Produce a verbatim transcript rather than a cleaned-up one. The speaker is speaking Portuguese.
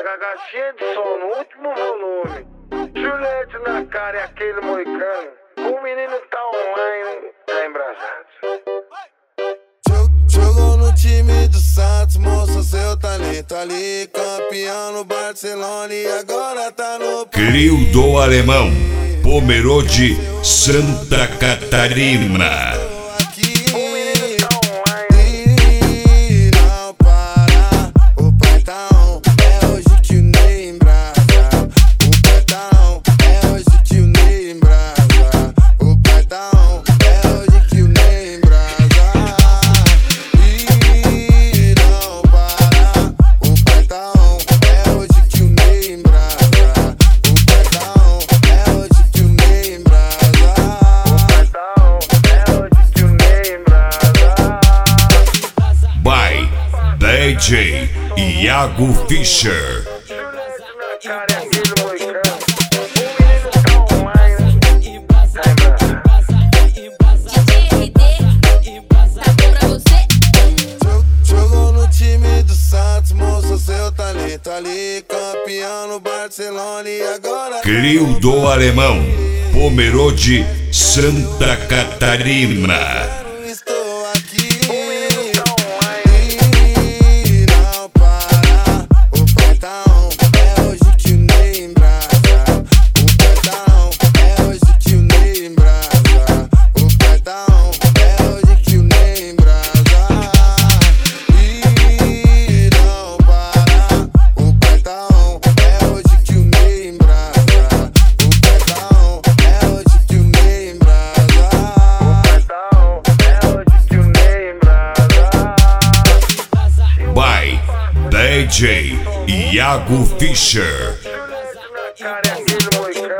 Caixinha de som no último volume. Juliette na cara e aquele moicano. O menino tá online, tá embrasado. Jogou no time do Santos, mostrou seu talento ali. Campeão no Barcelona e agora tá no... Crio do Alemão, Pomerode, Santa Catarina. D J Iago Fischer. Jogou no time do Santos, mostrou seu talento ali. Campeão no Barcelona e agora... Crio do Alemão, Pomerode, Santa Catarina. D J Iago Fischer. Cara, é aquele moicano.